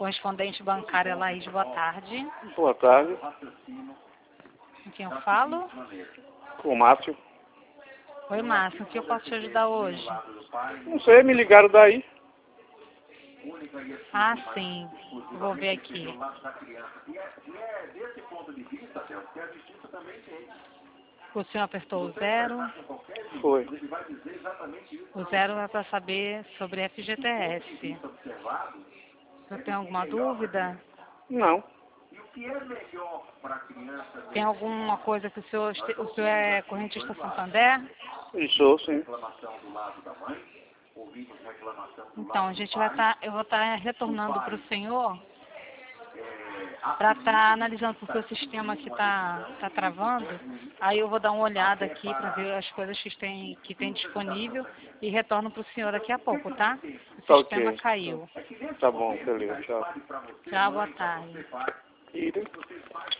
Correspondente bancária Laís, boa tarde. Boa tarde. Com quem eu falo? Com o Márcio. Oi, Márcio, o que eu posso te ajudar hoje? Não sei, me ligaram daí. Ah, sim. Vou ver aqui. O senhor apertou o 0. Foi. O 0 é para saber sobre FGTS. O senhor tem alguma dúvida? Não. Tem alguma coisa que o senhor é correntista Santander? Isso, sim. Então, eu vou estar retornando para o senhor para estar analisando se o seu sistema aqui tá travando. Aí eu vou dar uma olhada aqui para ver as coisas que tem disponível e retorno para o senhor daqui a pouco, tá? O Tá sistema ok. caiu. Tá bom, beleza. Tchau. Tchau, boa tarde.